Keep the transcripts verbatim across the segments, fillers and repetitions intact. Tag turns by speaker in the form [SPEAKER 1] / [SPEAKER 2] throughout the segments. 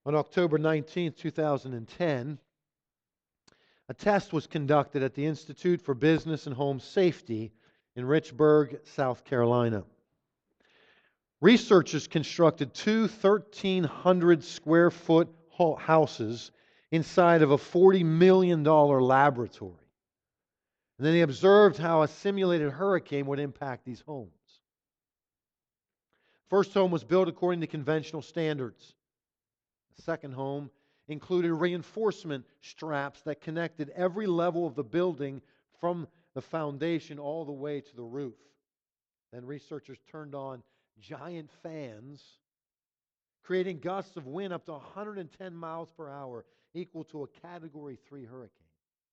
[SPEAKER 1] On October nineteenth, two thousand ten, a test was conducted at the Institute for Business and Home Safety in Richburg, South Carolina. Researchers constructed two thirteen hundred square foot houses inside of a forty million dollars laboratory. And then they observed how a simulated hurricane would impact these homes. First home was built according to conventional standards. The second home included reinforcement straps that connected every level of the building from the foundation all the way to the roof. Then researchers turned on giant fans, creating gusts of wind up to one hundred ten miles per hour, equal to a Category three hurricane.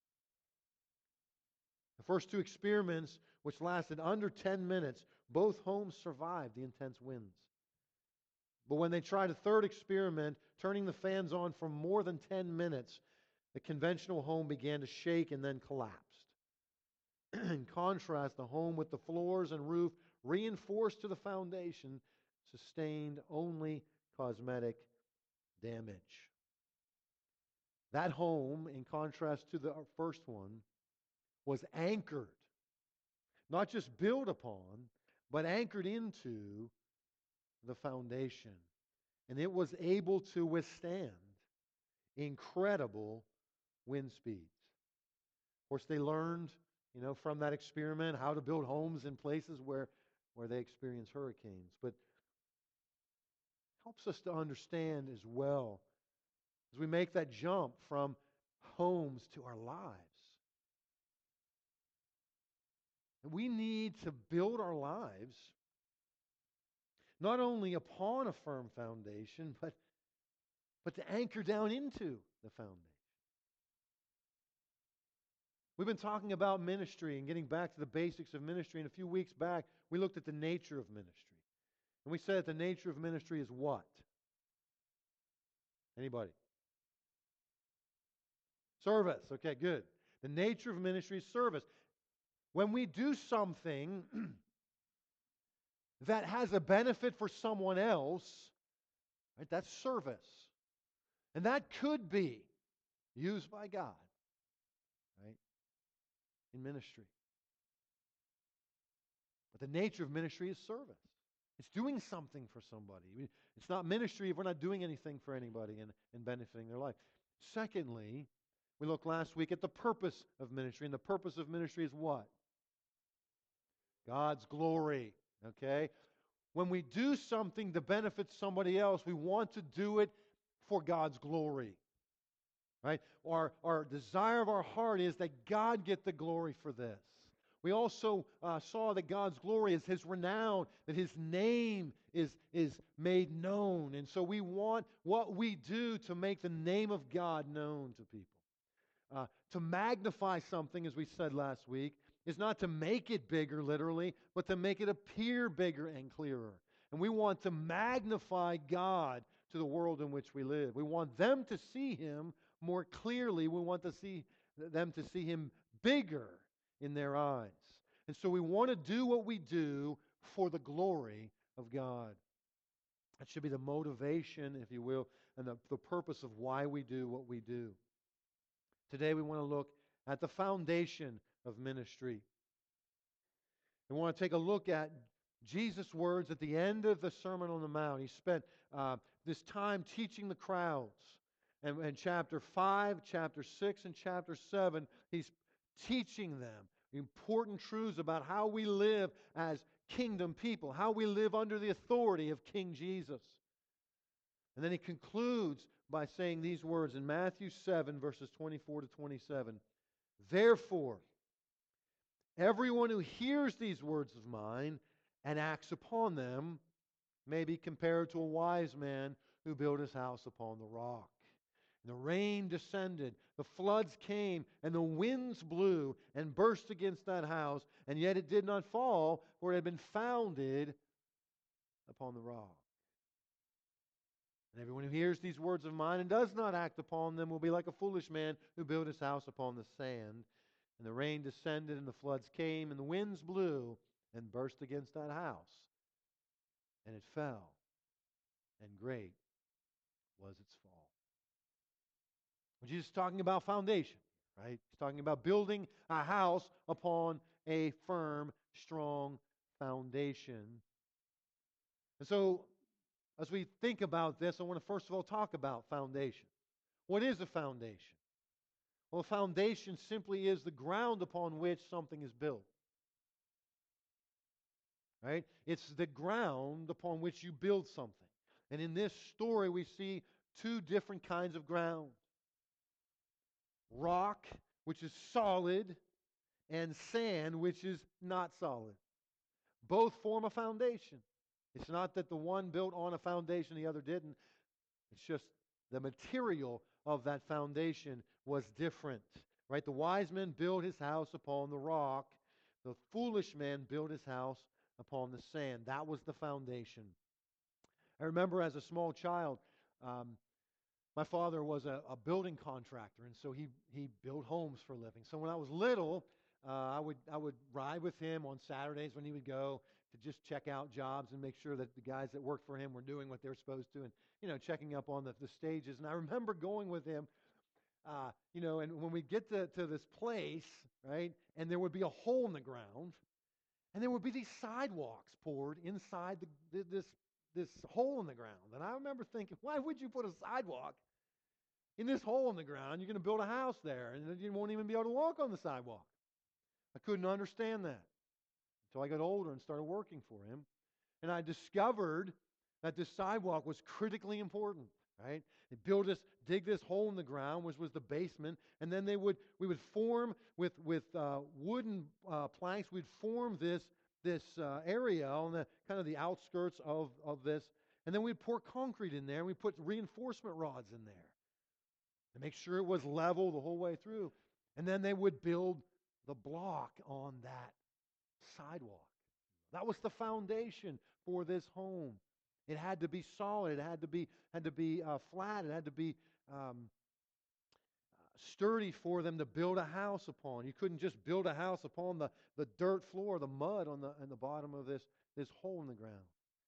[SPEAKER 1] The first two experiments, which lasted under ten minutes, both homes survived the intense winds. But when they tried a third experiment, turning the fans on for more than ten minutes, the conventional home began to shake and then collapsed. In contrast, the home with the floors and roof reinforced to the foundation sustained only cosmetic damage. That home, in contrast to the first one, was anchored, not just built upon, but anchored into the foundation. And it was able to withstand incredible wind speeds. Of course, they learned, you know, from that experiment how to build homes in places where, where they experience hurricanes. But helps us to understand as well as we make that jump from homes to our lives. And we need to build our lives not only upon a firm foundation, but, but to anchor down into the foundation. We've been talking about ministry and getting back to the basics of ministry. And a few weeks back, we looked at the nature of ministry. And we said that the nature of ministry is what? Anybody? Service. Okay, good. The nature of ministry is service. When we do something that has a benefit for someone else, right, that's service. And that could be used by God, right, in ministry. But the nature of ministry is service. It's doing something for somebody. It's not ministry if we're not doing anything for anybody and, and benefiting their life. Secondly, we looked last week at the purpose of ministry. And the purpose of ministry is what? God's glory. Okay? When we do something to benefit somebody else, we want to do it for God's glory. Right? Our, our desire of our heart is that God get the glory for this. We also uh, saw that God's glory is His renown, that His name is, is made known. And so we want what we do to make the name of God known to people. Uh, to magnify something, as we said last week, is not to make it bigger, literally, but to make it appear bigger and clearer. And we want to magnify God to the world in which we live. We want them to see Him more clearly. We want to see them to see Him bigger in their eyes. And so we want to do what we do for the glory of God. That should be the motivation, if you will, and the, the purpose of why we do what we do. Today we want to look at the foundation of ministry. We want to take a look at Jesus' words at the end of the Sermon on the Mount. He spent uh, this time teaching the crowds. And in chapter five, chapter six, and chapter seven, he's teaching them important truths about how we live as kingdom people, how we live under the authority of King Jesus. And then he concludes by saying these words in Matthew seven, verses twenty-four to twenty-seven. Therefore, everyone who hears these words of mine and acts upon them may be compared to a wise man who built his house upon the rock. And the rain descended, the floods came, and the winds blew and burst against that house, and yet it did not fall, for it had been founded upon the rock. And everyone who hears these words of mine and does not act upon them will be like a foolish man who built his house upon the sand. And the rain descended, and the floods came, and the winds blew and burst against that house. And it fell, and great was its fall. Jesus is talking about foundation, right? He's talking about building a house upon a firm, strong foundation. And so, as we think about this, I want to first of all talk about foundation. What is a foundation? Well, a foundation simply is the ground upon which something is built. Right? It's the ground upon which you build something. And in this story, we see two different kinds of ground. Rock, which is solid, and sand, which is not solid. Both form a foundation. It's not that the one built on a foundation, the other didn't. It's just the material of that foundation was different. Right? The wise man built his house upon the rock. The foolish man built his house upon the sand. That was the foundation. I remember as a small child, um, my father was a, a building contractor, and so he, he built homes for a living. So when I was little, uh, I would I would ride with him on Saturdays when he would go to just check out jobs and make sure that the guys that worked for him were doing what they were supposed to, and you know checking up on the, the stages. And I remember going with him, uh, you know, and when we get to, to this place, right, and there would be a hole in the ground, and there would be these sidewalks poured inside the, this this hole in the ground. And I remember thinking, why would you put a sidewalk in this hole in the ground? You're going to build a house there, and you won't even be able to walk on the sidewalk. I couldn't understand that until I got older and started working for him. And I discovered that this sidewalk was critically important. Right? They build this, dig this hole in the ground, which was the basement, and then they would, we would form with with uh, wooden uh, planks. We'd form this this uh, area on the kind of the outskirts of of this, and then we'd pour concrete in there, and we put reinforcement rods in there to make sure it was level the whole way through, and then they would build the block on that sidewalk. That was the foundation for this home. It had to be solid. It had to be had to be uh, flat. It had to be um, sturdy for them to build a house upon. You couldn't just build a house upon the, the dirt floor, the mud on the, on the bottom of this, this hole in the ground.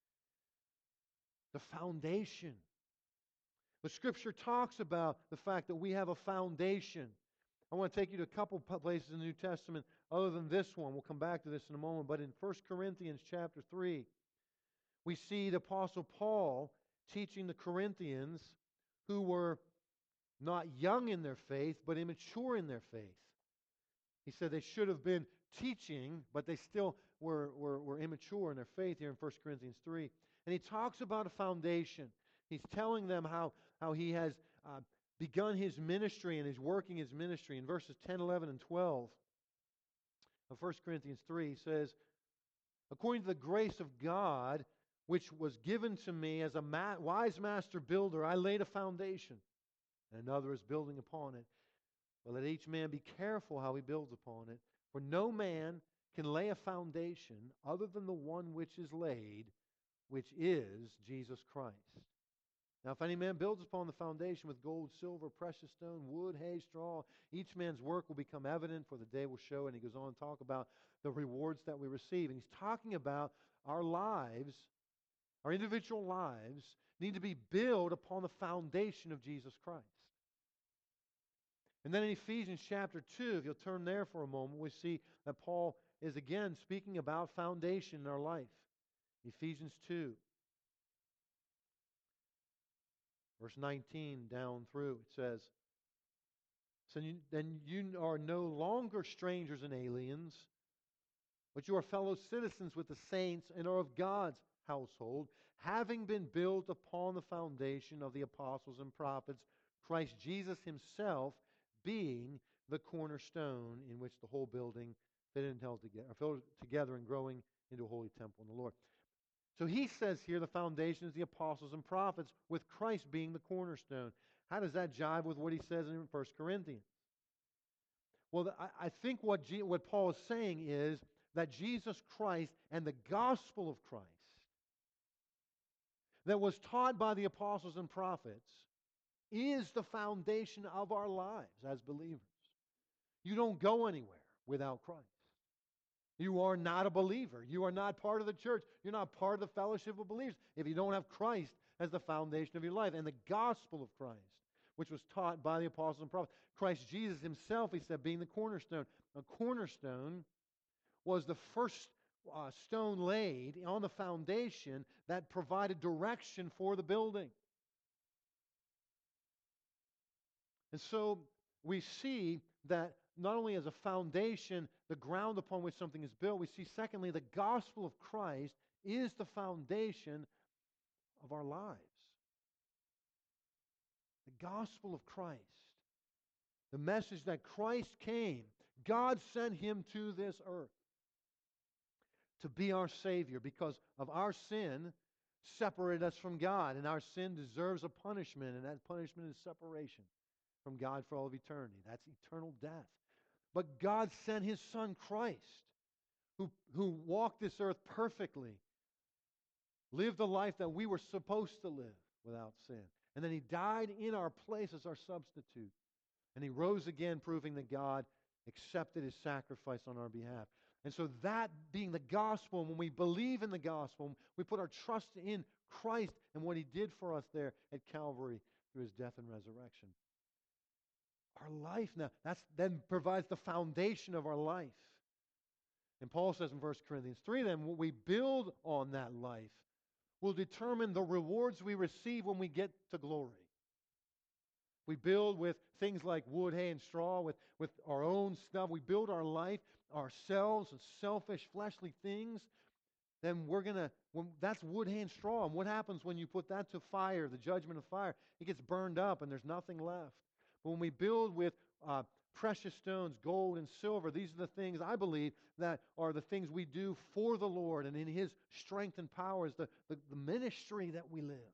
[SPEAKER 1] The foundation. The Scripture talks about the fact that we have a foundation. I want to take you to a couple places in the New Testament other than this one. We'll come back to this in a moment. But in First Corinthians chapter three, we see the Apostle Paul teaching the Corinthians who were not young in their faith, but immature in their faith. He said they should have been teaching, but they still were, were, were immature in their faith here in First Corinthians three. And he talks about a foundation. He's telling them how, how he has uh, begun his ministry and is working his ministry. In verses ten, eleven, and twelve of First Corinthians three, he says, according to the grace of God, which was given to me as a ma- wise master builder, I laid a foundation, and another is building upon it. But let each man be careful how he builds upon it. For no man can lay a foundation other than the one which is laid, which is Jesus Christ. Now, if any man builds upon the foundation with gold, silver, precious stone, wood, hay, straw, each man's work will become evident, for the day will show. And he goes on to talk about the rewards that we receive. And he's talking about our lives, our individual lives, need to be built upon the foundation of Jesus Christ. And then in Ephesians chapter two, if you'll turn there for a moment, we see that Paul is again speaking about foundation in our life. Ephesians two. Verse nineteen down through, it says, so you, then you are no longer strangers and aliens, but you are fellow citizens with the saints and are of God's household, having been built upon the foundation of the apostles and prophets, Christ Jesus himself being the cornerstone in which the whole building fitted and held together, filled together and growing into a holy temple in the Lord. So he says here the foundation is the apostles and prophets, with Christ being the cornerstone. How does that jive with what he says in First Corinthians? Well, I think what, G, what Paul is saying is that Jesus Christ and the gospel of Christ that was taught by the apostles and prophets is the foundation of our lives as believers. You don't go anywhere without Christ. You are not a believer. You are not part of the church. You're not part of the fellowship of believers if you don't have Christ as the foundation of your life and the gospel of Christ, which was taught by the apostles and prophets. Christ Jesus himself, he said, being the cornerstone. A cornerstone was the first uh, stone laid on the foundation that provided direction for the building. And so we see that not only as a foundation, the ground upon which something is built, we see secondly, the gospel of Christ is the foundation of our lives. The gospel of Christ. The message that Christ came, God sent him to this earth to be our Savior because of our sin separated us from God, and our sin deserves a punishment, and that punishment is separation from God for all of eternity. That's eternal death. But God sent His Son Christ, who, who walked this earth perfectly, lived the life that we were supposed to live without sin. And then He died in our place as our substitute. And He rose again, proving that God accepted His sacrifice on our behalf. And so that being the gospel, when we believe in the gospel, we put our trust in Christ and what He did for us there at Calvary through His death and resurrection. Our life now, that's then provides the foundation of our life. And Paul says in First Corinthians three, then, what we build on that life will determine the rewards we receive when we get to glory. We build with things like wood, hay, and straw, with, with our own stuff. We build our life, ourselves, and selfish, fleshly things. Then we're going to, when that's wood, hay, and straw. And what happens when you put that to fire, the judgment of fire? It gets burned up and there's nothing left. But when we build with uh, precious stones, gold and silver, these are the things, I believe, that are the things we do for the Lord, and in His strength and power is the, the, the ministry that we live.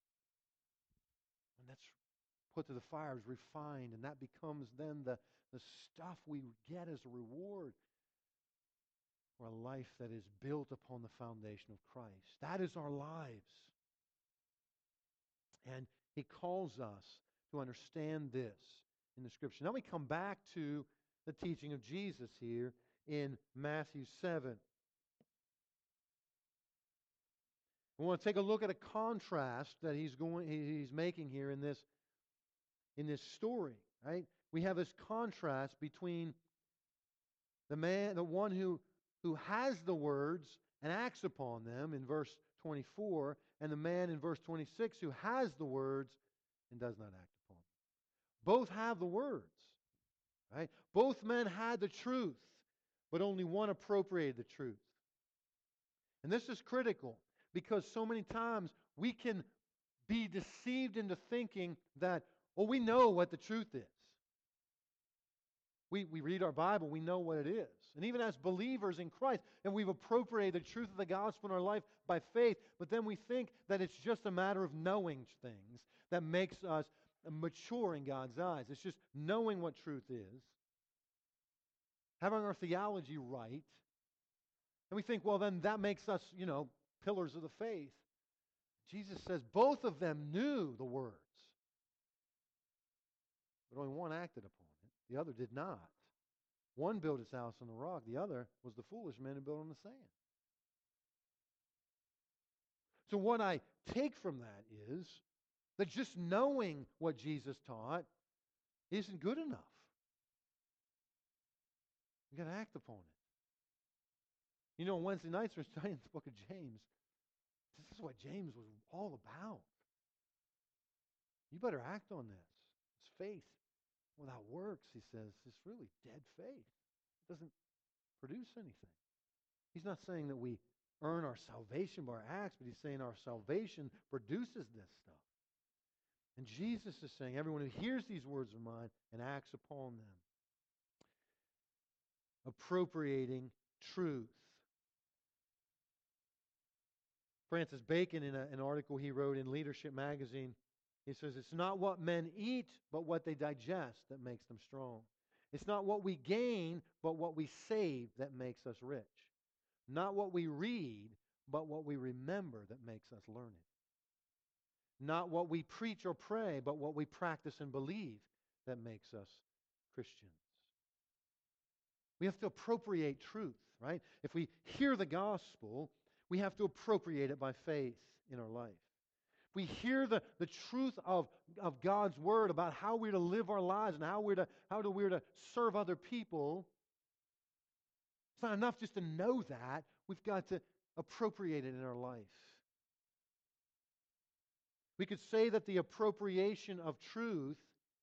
[SPEAKER 1] And that's put to the fire, is refined, and that becomes then the, the stuff we get as a reward for a life that is built upon the foundation of Christ. That is our lives. And He calls us to understand this in the Scripture. Now we come back to the teaching of Jesus here in Matthew seven. We want to take a look at a contrast that he's going he's making here in this in this story, right? We have this contrast between the man, the one who who has the words and acts upon them in verse twenty-four, and the man in verse twenty-six who has the words and does not act upon them. Both have the words, right? Both men had the truth, but only one appropriated the truth. And this is critical because so many times we can be deceived into thinking that, oh, we know what the truth is. We, we read our Bible, we know what it is. And even as believers in Christ, and we've appropriated the truth of the gospel in our life by faith, but then we think that it's just a matter of knowing things that makes us mature in God's eyes. It's just knowing what truth is, having our theology right, and we think, well, then that makes us, you know, pillars of the faith. Jesus says both of them knew the words, but only one acted upon it. The other did not. One built his house on the rock. The other was the foolish man who built on the sand. So what I take from that is that just knowing what Jesus taught isn't good enough. You've got to act upon it. You know, on Wednesday nights we're studying the book of James. This is what James was all about. You better act on this. It's faith without works, he says, is really dead faith. It doesn't produce anything. He's not saying that we earn our salvation by our acts, but he's saying our salvation produces this stuff. And Jesus is saying, everyone who hears these words of mine and acts upon them, appropriating truth. Francis Bacon, in a, an article he wrote in Leadership Magazine, he says, it's not what men eat, but what they digest that makes them strong. It's not what we gain, but what we save that makes us rich. Not what we read, but what we remember that makes us learned. Not what we preach or pray, but what we practice and believe that makes us Christians. We have to appropriate truth, right? If we hear the gospel, we have to appropriate it by faith in our life. If we hear the, the truth of, of God's word about how we're to live our lives and how we're to how do we're to serve other people, it's not enough just to know that. We've got to appropriate it in our life. We could say that the appropriation of truth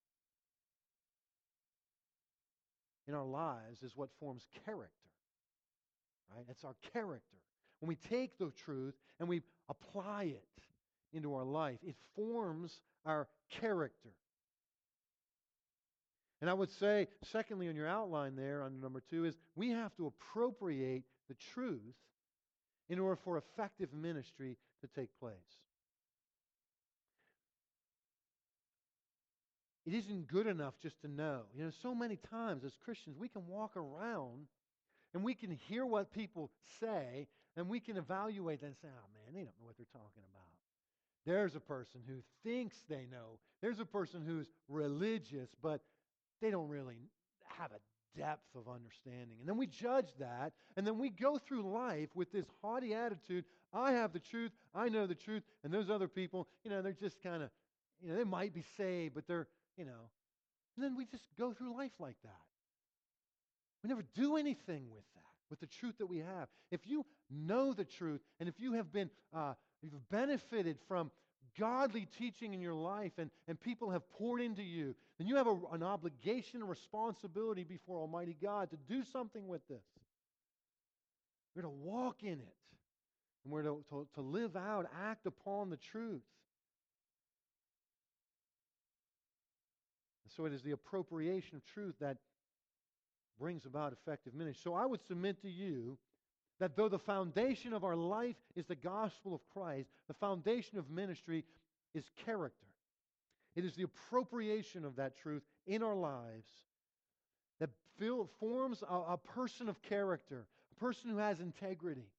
[SPEAKER 1] in our lives is what forms character. Right? It's our character. When we take the truth and we apply it into our life, it forms our character. And I would say, secondly, on your outline there, under number two, is we have to appropriate the truth in order for effective ministry to take place. It isn't good enough just to know. You know, so many times as Christians, we can walk around and we can hear what people say, and we can evaluate that and say, oh man, they don't know what they're talking about. There's a person who thinks they know. There's a person who's religious, but they don't really have a depth of understanding. And then we judge that, and then we go through life with this haughty attitude. I have the truth, I know the truth, and those other people, you know, they're just kind of, you know, they might be saved, but they're, you know. And then we just go through life like that. We never do anything with that, with the truth that we have. If you know the truth, and if you have been, uh, you've benefited from godly teaching in your life, and, and people have poured into you, then you have a, an obligation, a responsibility before Almighty God to do something with this. We're to walk in it, and we're to, to, to live out, act upon the truth. And so it is the appropriation of truth that brings about effective ministry. So I would submit to you that though the foundation of our life is the gospel of Christ, the foundation of ministry is character. It is the appropriation of that truth in our lives that feel, forms a, a person of character, a person who has integrity.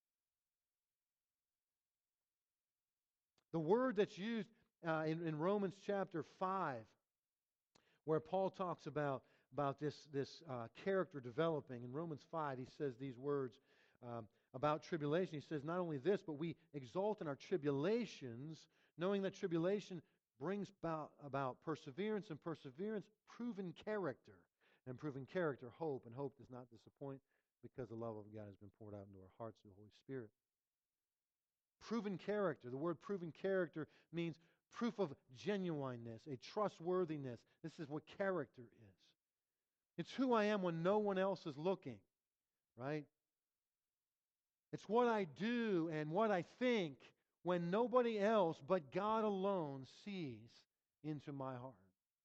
[SPEAKER 1] The word that's used uh, in, in Romans chapter five, where Paul talks about about this, this uh, character developing. In Romans five, he says these words um, about tribulation. He says, not only this, but we exult in our tribulations, knowing that tribulation brings about, about perseverance, and perseverance, proven character, and proven character, hope. And hope does not disappoint, because the love of God has been poured out into our hearts through the Holy Spirit. Proven character. The word proven character means proof of genuineness, a trustworthiness. This is what character is. It's who I am when no one else is looking, right? It's what I do and what I think when nobody else but God alone sees into my heart.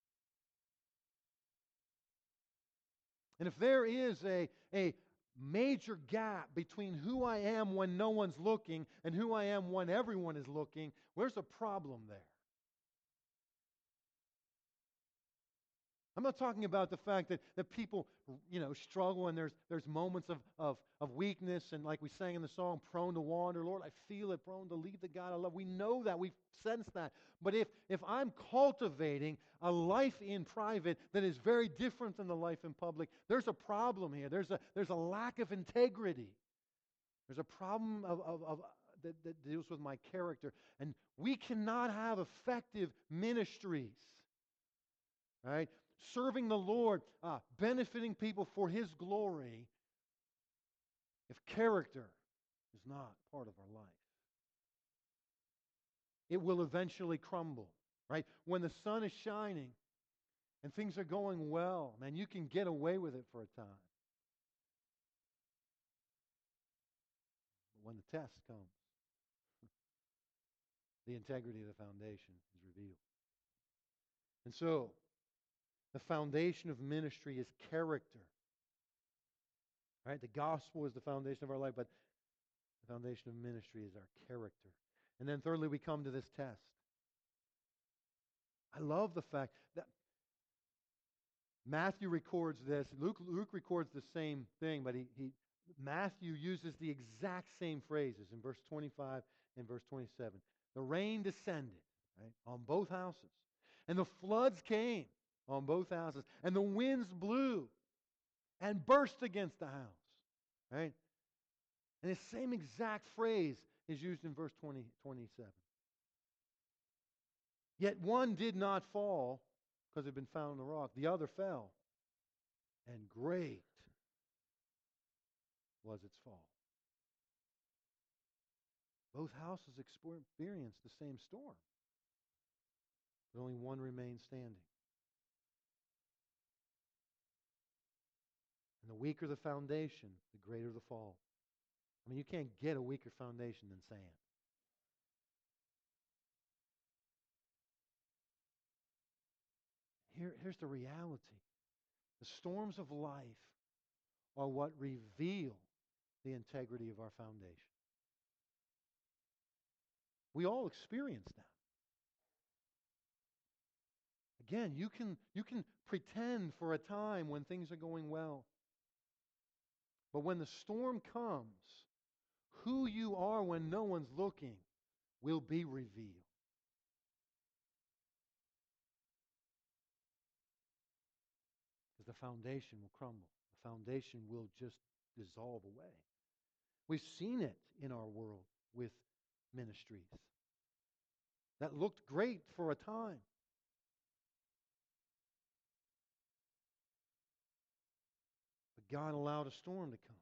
[SPEAKER 1] And if there is a, a major gap between who I am when no one's looking and who I am when everyone is looking, where's the problem there? I'm not talking about the fact that, that people, you know, struggle and there's there's moments of, of, of weakness, and like we sang in the song, prone to wander. Lord, I feel it, prone to leave the God I love. We know that. We've sensed that. But if, if I'm cultivating a life in private that is very different than the life in public, there's a problem here. There's a, there's a lack of integrity. There's a problem of, of, of that, that deals with my character. And we cannot have effective ministries, right? Serving the Lord, uh, benefiting people for His glory, if character is not part of our life. It will eventually crumble, right? When the sun is shining and things are going well, man, you can get away with it for a time. But when the test comes, the integrity of the foundation is revealed. And so, the foundation of ministry is character. Right? The gospel is the foundation of our life, but the foundation of ministry is our character. And then thirdly, we come to this test. I love the fact that Matthew records this. Luke, Luke records the same thing, but he, he Matthew uses the exact same phrases in verse twenty-five and verse twenty-seven. The rain descended, right, on both houses, and the floods came on both houses, and the winds blew and burst against the house, Right? And the same exact phrase is used in verse twenty, twenty-seven. Yet one did not fall because it had been found on the rock. The other fell. And great was its fall. Both houses experienced the same storm. But only one remained standing. And the weaker the foundation, the greater the fall. I mean, you can't get a weaker foundation than sand. Here, here's the reality. The storms of life are what reveal the integrity of our foundation. We all experience that. Again, you can, you can pretend for a time when things are going well. But when the storm comes, who you are when no one's looking will be revealed. Because the foundation will crumble. The foundation will just dissolve away. We've seen it in our world with ministries that looked great for a time. But God allowed a storm to come,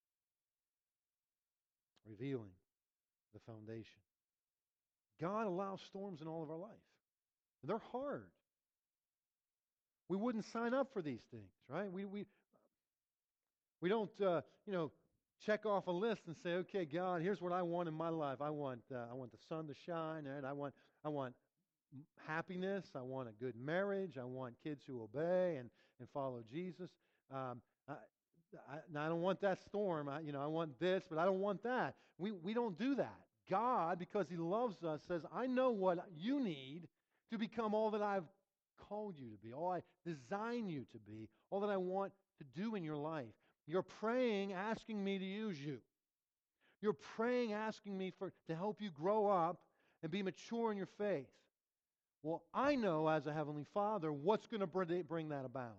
[SPEAKER 1] revealing the foundation. God allows storms in all of our life. They're hard. We wouldn't sign up for these things, right? We we we don't uh, you know check off a list and say, okay, God, here's what I want in my life. I want uh, I want the sun to shine, and I want I want happiness. I want a good marriage. I want kids who obey and and follow Jesus. Um, I, I, I don't want that storm. I, you know, I want this, but I don't want that. We we don't do that. God, because He loves us, says, I know what you need to become all that I've called you to be, all I design you to be, all that I want to do in your life. You're praying, asking me to use you. You're praying, asking me for to help you grow up and be mature in your faith. Well, I know as a Heavenly Father what's going to bring that about.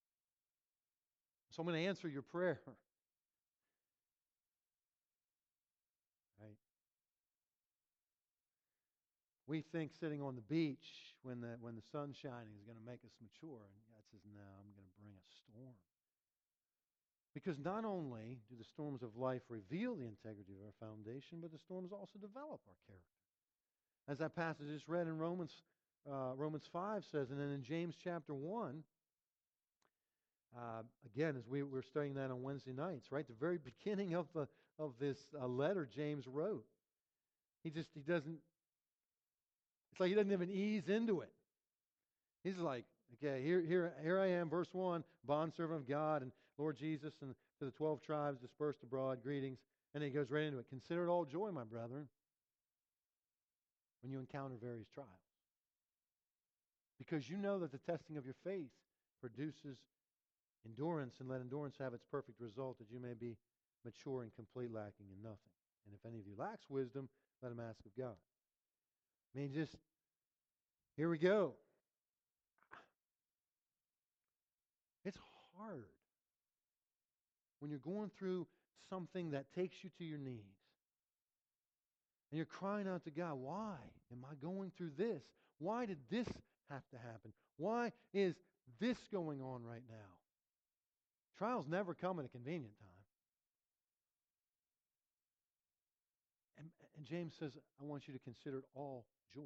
[SPEAKER 1] So I'm going to answer your prayer. Right? We think sitting on the beach when the when the sun's shining is going to make us mature. And God says, no, I'm going to bring a storm. Because not only do the storms of life reveal the integrity of our foundation, but the storms also develop our character. As that passage is read in Romans uh, Romans five says, and then in James chapter one, uh, again, as we were studying that on Wednesday nights, right, the very beginning of the of this uh, letter James wrote, he just he doesn't. It's like he doesn't even ease into it. He's like, okay, here, here, here I am, verse one, bondservant of God and Lord Jesus, and to the twelve tribes dispersed abroad, greetings. And then he goes right into it. Consider it all joy, my brethren, when you encounter various trials. Because you know that the testing of your faith produces endurance, and let endurance have its perfect result, that you may be mature and complete, lacking in nothing. And if any of you lacks wisdom, let him ask of God. I mean, just, here we go. It's hard when you're going through something that takes you to your knees. And you're crying out to God, why am I going through this? Why did this have to happen? Why is this going on right now? Trials never come at a convenient time. And, and James says, I want you to consider it all joy.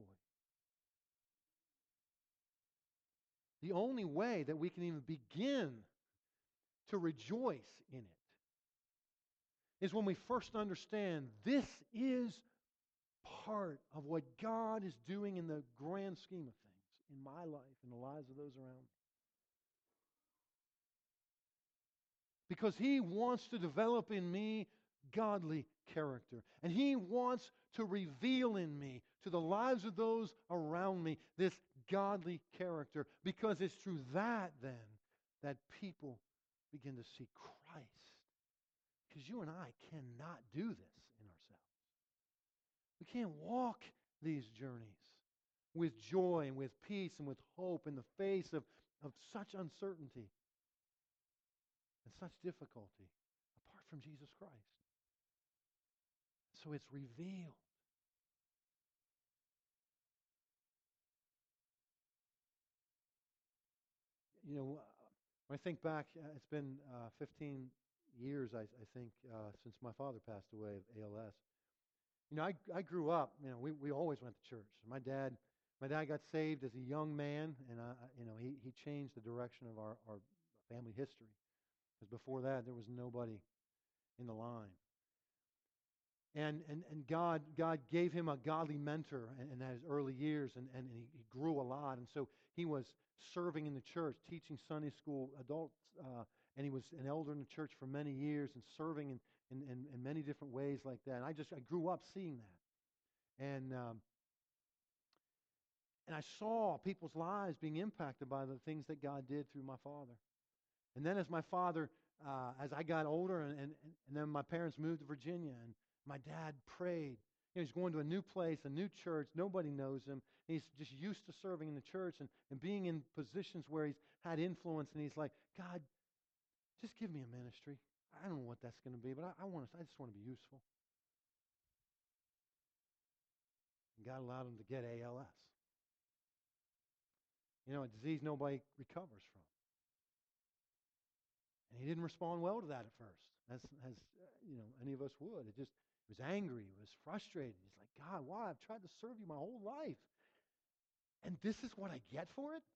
[SPEAKER 1] The only way that we can even begin to rejoice in it is when we first understand this is part of what God is doing in the grand scheme of things in my life and the lives of those around me. Because He wants to develop in me godly character. And He wants to reveal in me, to the lives of those around me, this godly character. Because it's through that, then, that people begin to see Christ. Because you and I cannot do this in ourselves. We can't walk these journeys with joy and with peace and with hope in the face of, of such uncertainty and such difficulty apart from Jesus Christ. So it's revealed. You know, when I think back, uh, it's been uh, fifteen years, I, I think, uh, since my father passed away of A L S. You know, I, I grew up, you know, we, we always went to church. My dad, my dad got saved as a young man, and, I, you know, he, he changed the direction of our, our family history. Because before that, there was nobody in the line. And, and, and God, God gave him a godly mentor in, in his early years, and, and he, he grew a lot. And so he was serving in the church, teaching Sunday school adults, uh, and he was an elder in the church for many years and serving in, in, in, in many different ways like that. And I just I grew up seeing that. And, um, and I saw people's lives being impacted by the things that God did through my father. And then as my father, uh, as I got older, and, and, and then my parents moved to Virginia, and my dad prayed. You know, he's going to a new place, a new church. Nobody knows him. He's just used to serving in the church and, and being in positions where he's had influence. And he's like, God, just give me a ministry. I don't know what that's going to be, but I, I want to. I just want to be useful. And God allowed him to get A L S. You know, a disease nobody recovers from. And he didn't respond well to that at first, as, as uh, you know, any of us would. It just he was angry. He was frustrated. He's like, God, why? I've tried to serve you my whole life. And this is what I get for it?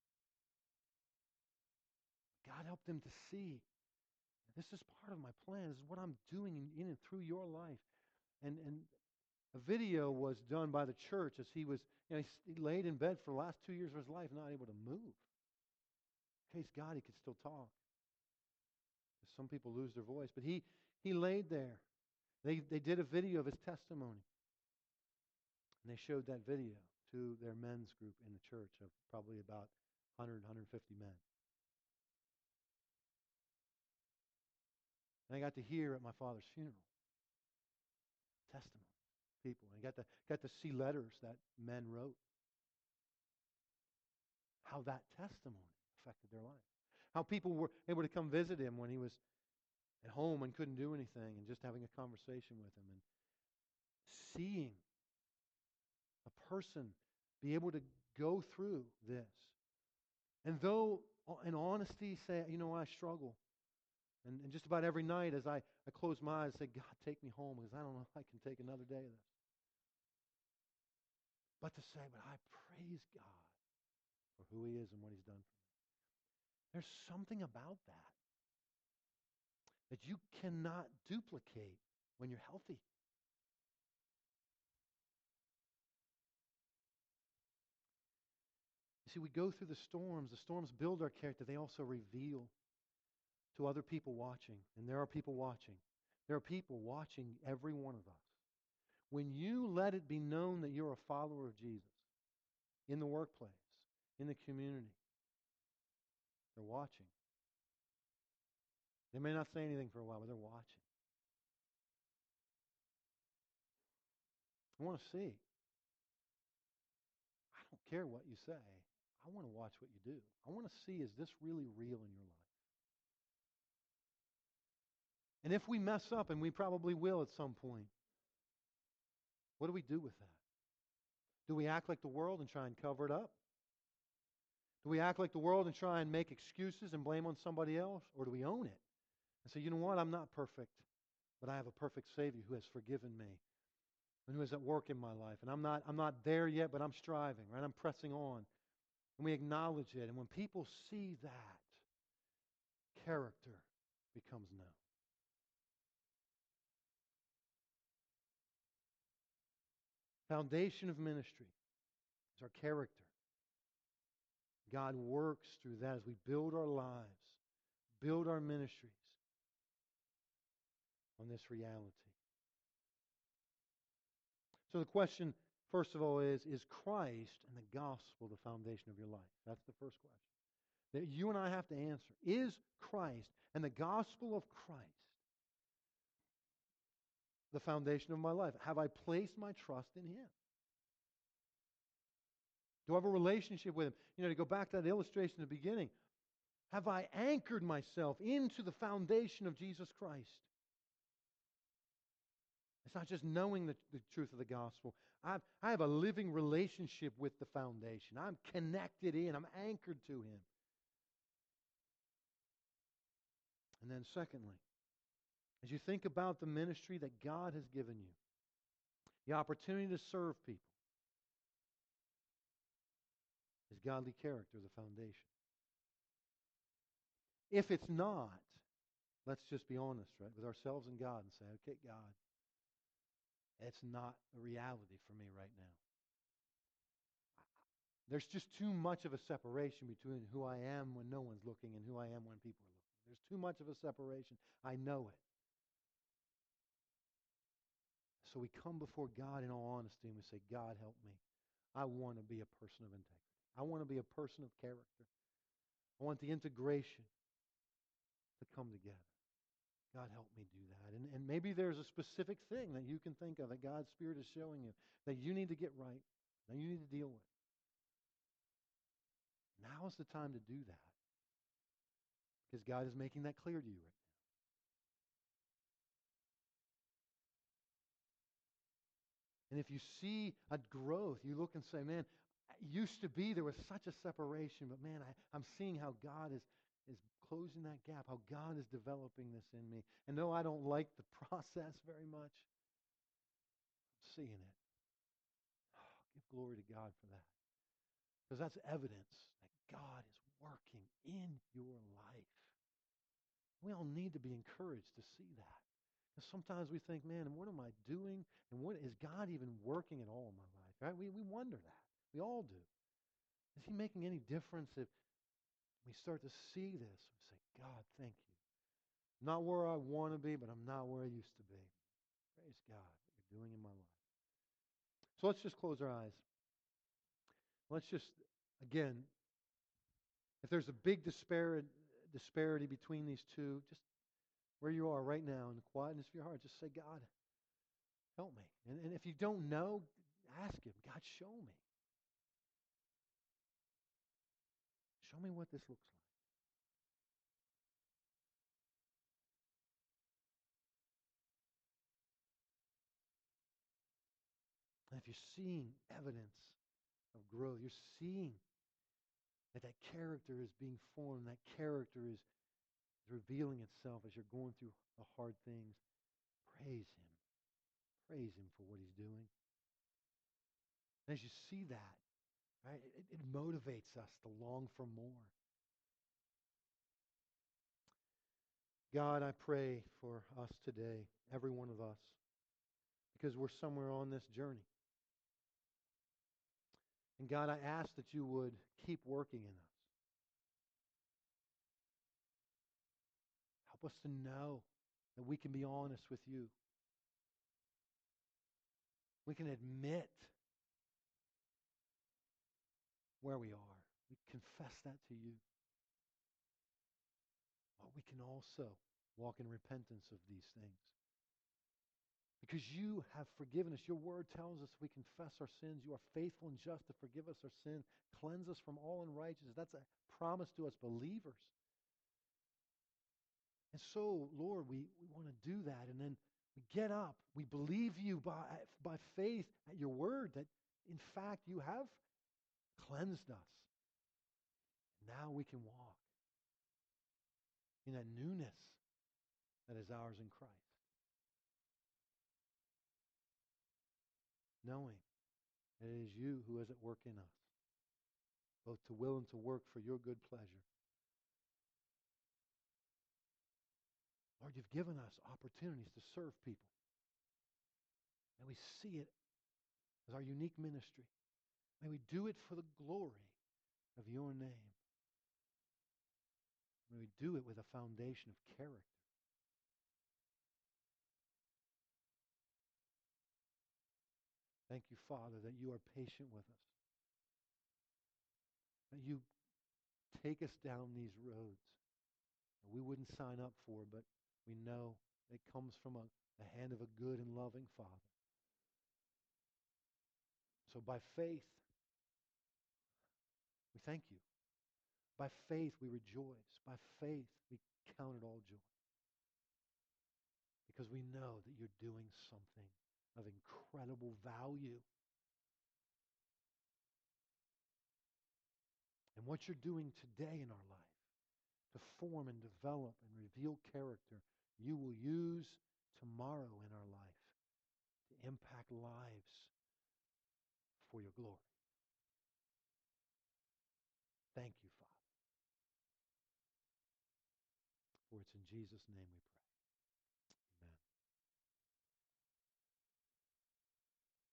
[SPEAKER 1] God helped him to see. This is part of my plan. This is what I'm doing in, in and through your life. And and a video was done by the church as he was, you know, he, he laid in bed for the last two years of his life, not able to move. Praise God, he could still talk. Some people lose their voice. But he, he laid there. They, they did a video of his testimony. And they showed that video to their men's group in the church of probably about one hundred, one hundred fifty men. And I got to hear at my father's funeral testimony, people. And I got to, got to see letters that men wrote. How that testimony affected their life. How people were able to come visit him when he was at home and couldn't do anything, and just having a conversation with him and seeing a person be able to go through this. And though in honesty say, you know, I struggle. And, and just about every night as I, I close my eyes and say, God, take me home, because I don't know if I can take another day of this. But to say, but I praise God for who he is and what he's done for me. There's something about that that you cannot duplicate when you're healthy. You see, we go through the storms. The storms build our character. They also reveal to other people watching. And there are people watching. There are people watching every one of us. When you let it be known that you're a follower of Jesus in the workplace, in the community, they're watching. They may not say anything for a while, but they're watching. I want to see. I don't care what you say. I want to watch what you do. I want to see, is this really real in your life? And if we mess up, and we probably will at some point, what do we do with that? Do we act like the world and try and cover it up? Do we act like the world and try and make excuses and blame on somebody else? Or do we own it and say, you know what, I'm not perfect, but I have a perfect Savior who has forgiven me and who is at work in my life. And I'm not, I'm not there yet, but I'm striving, right? I'm pressing on. And we acknowledge it. And when people see that, character becomes known. Foundation of ministry is our character. God works through that as we build our lives, build our ministries on this reality. So the question, first of all, is, is Christ and the gospel the foundation of your life? That's the first question that you and I have to answer. Is Christ and the gospel of Christ the foundation of my life? Have I placed my trust in Him? Do I have a relationship with Him? You know, to go back to that illustration at the beginning, have I anchored myself into the foundation of Jesus Christ? It's not just knowing the, the truth of the gospel. I've, I have a living relationship with the foundation. I'm connected in. I'm anchored to Him. And then secondly, as you think about the ministry that God has given you, the opportunity to serve people, is godly character the foundation? If it's not, let's just be honest, right, with ourselves and God and say, okay, God, it's not a reality for me right now. There's just too much of a separation between who I am when no one's looking and who I am when people are looking. There's too much of a separation. I know it. So we come before God in all honesty and we say, God, help me. I want to be a person of integrity. I want to be a person of character. I want the integration to come together. God, help me do that. And, and maybe there's a specific thing that you can think of that God's Spirit is showing you that you need to get right, that you need to deal with. Now is the time to do that. Because God is making that clear to you right now. And if you see a growth, you look and say, man, it used to be there was such a separation, but man, I, I'm seeing how God is, is closing that gap, how God is developing this in me. And though I don't like the process very much, I'm seeing it. Oh, give glory to God for that. Because that's evidence that God is working in your life. We all need to be encouraged to see that. Because sometimes we think, man, what am I doing? And what is God even working at all in my life? Right? We, we wonder that. We all do. Is He making any difference if we start to see this? We say, God, thank you. I'm not where I want to be, but I'm not where I used to be. Praise God, what you're doing in my life. So let's just close our eyes. Let's just, again, if there's a big disparity, disparity between these two, just where you are right now in the quietness of your heart, just say, God, help me. And, and if you don't know, ask Him, God, show me. Show me what this looks like. And if you're seeing evidence of growth, you're seeing that that character is being formed, that character is revealing itself as you're going through the hard things, praise Him. Praise Him for what He's doing. And as you see that, right, it, it motivates us to long for more. God, I pray for us today, every one of us, because we're somewhere on this journey. And God, I ask that you would keep working in us. Help us to know that we can be honest with you. We can admit where we are. We confess that to you. But we can also walk in repentance of these things. Because you have forgiven us. Your word tells us we confess our sins. You are faithful and just to forgive us our sin, cleanse us from all unrighteousness. That's a promise to us believers. And so, Lord, we, we want to do that. And then we get up. We believe you by, by faith at your word that, in fact, you have cleansed us. Now we can walk in that newness that is ours in Christ. Knowing that it is you who is at work in us, both to will and to work for your good pleasure. Lord, you've given us opportunities to serve people. And we see it as our unique ministry. May we do it for the glory of your name. May we do it with a foundation of character. Thank you, Father, that you are patient with us. That you take us down these roads that we wouldn't sign up for, but we know it comes from a, the hand of a good and loving Father. So by faith, we thank you. By faith, we rejoice. By faith, we count it all joy. because we know that you're doing something of incredible value. And what you're doing today in our life to form and develop and reveal character, you will use tomorrow in our life to impact lives for your glory. Thank you, Father. For it's in Jesus' name we pray.